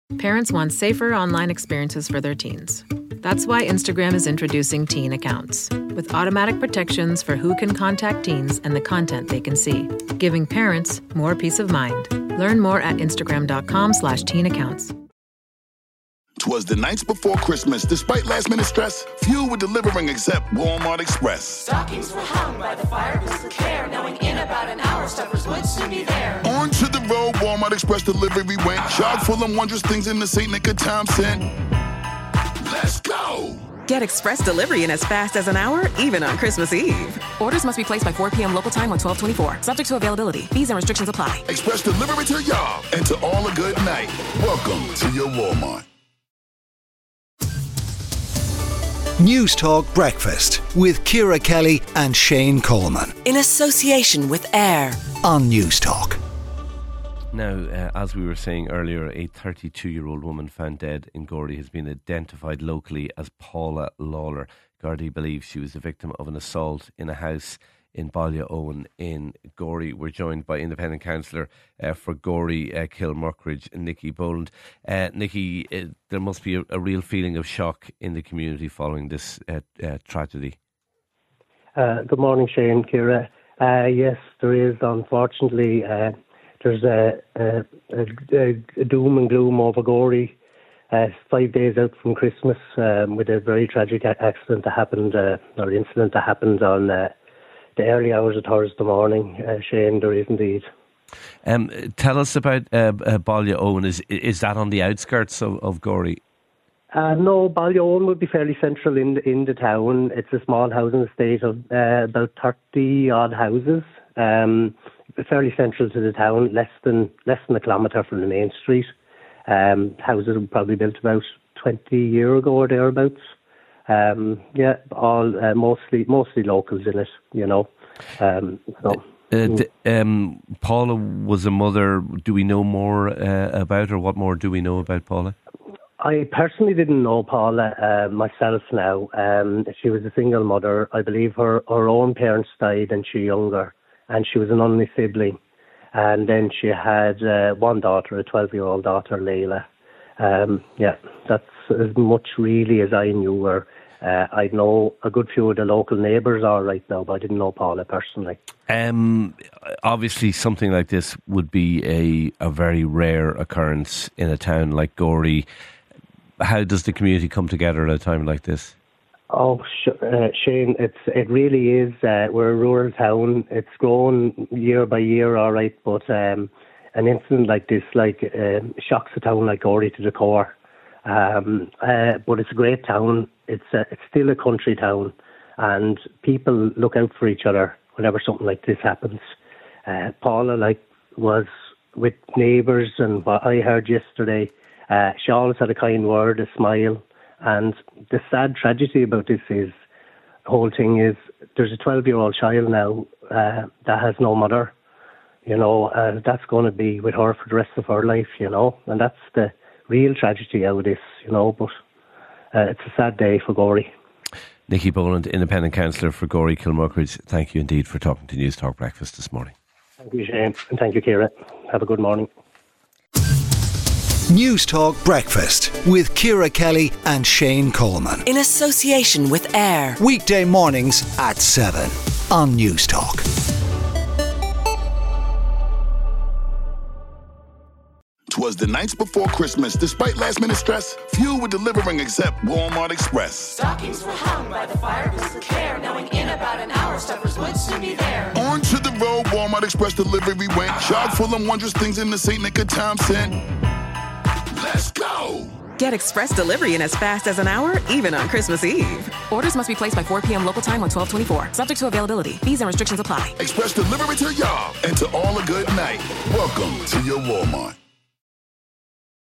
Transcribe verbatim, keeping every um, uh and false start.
Parents want safer online experiences for their teens. That's why Instagram is introducing Teen Accounts, with automatic protections for who can contact teens and the content they can see, giving parents more peace of mind. Learn more at instagram.com slash teen accounts. 'Twas the nights before Christmas. Despite last-minute stress, few were delivering except Walmart Express. Stockings were hung by the fire with care, knowing in about an hour stuffers would soon be there. On to the road, Walmart Express delivery went. Chock full of wondrous things in the Saint Nick of time sent. Let's go! Get express delivery in as fast as an hour, even on Christmas Eve. Orders must be placed by four p.m. local time on twelve twenty-four. Subject to availability. Fees and restrictions apply. Express delivery to y'all and to all a good night. Welcome to your Walmart. News Talk Breakfast with Ciara Kelly and Shane Coleman. In association with AIR on News Talk. Now, uh, as we were saying earlier, a thirty-two-year-old woman found dead in Gordy has been identified locally as Paula Lawler. Gardaí believes she was the victim of an assault in a house in Ballyowen in Gorey. We're joined by Independent Councillor uh, for Gorey, uh, Kilmuckridge, Nicky Boland. Uh, Nicky, uh, there must be a, a real feeling of shock in the community following this uh, uh, tragedy. Uh, good morning, Shane, Ciara. Uh, yes, there is, unfortunately. Uh, there's a, a, a, a doom and gloom over Gorey. Uh, five days out from Christmas, um, with a very tragic accident that happened, uh, or incident that happened on uh, the early hours of Thursday morning. Uh, Shane, there is indeed. Um, tell us about uh, uh, Ballyowen. Is is that on the outskirts of, of Gorey? Uh, no, Ballyowen would be fairly central in the, in the town. It's a small housing estate of uh, about thirty odd houses. Um, fairly central to the town, less than less than a kilometre from the main street. Um, houses were probably built about twenty years ago or thereabouts. Um, yeah, all uh, mostly mostly locals in it, you know. Um, so. Uh, d- um, Paula was a mother. Do we know more uh, about her? What more do we know about Paula? I personally didn't know Paula uh, myself now. Um, she was a single mother. I believe her, her own parents died and she was younger, and she was an only sibling. And then she had uh, one daughter, a twelve-year-old daughter, Layla. Um, yeah, that's as much really as I knew her. Uh, I know a good few of the local neighbours all right now, but I didn't know Paula personally. Um, obviously, something like this would be a, a very rare occurrence in a town like Gorey. How does the community come together at a time like this? Oh, uh, Shane, it's it really is. Uh, we're a rural town. It's grown year by year, all right, but um, an incident like this, like uh, shocks a town like Gorey to the core. Um, uh, but it's a great town. It's a, it's still a country town, and people look out for each other whenever something like this happens. Uh, Paula, like, was with neighbours, and what I heard yesterday, uh, she always had a kind word, a smile. And the sad tragedy about this is, the whole thing is, there's a twelve-year-old child now uh, that has no mother, you know, uh, that's going to be with her for the rest of her life, you know, and that's the real tragedy out of this, you know, but uh, it's a sad day for Gorey. Nicky Boland, Independent Councillor for Gorey, Kilmuckridge, thank you indeed for talking to News Talk Breakfast this morning. Thank you, Shane, and thank you, Ciara. Have a good morning. News Talk Breakfast with Ciara Kelly and Shane Coleman. In association with AIR. Weekday mornings at seven on News Talk. Twas the nights before Christmas. Despite last-minute stress, few were delivering except Walmart Express. Stockings were hung by the fire with care, knowing in about an hour stuffers would soon be there. On to the road, Walmart Express delivery went. Chock full of wondrous things in the Saint Nick of time sent. Let's go! Get express delivery in as fast as an hour, even on Christmas Eve. Orders must be placed by four p.m. local time on twelve twenty-four. Subject to availability. Fees and restrictions apply. Express delivery to y'all and to all a good night. Welcome to your Walmart.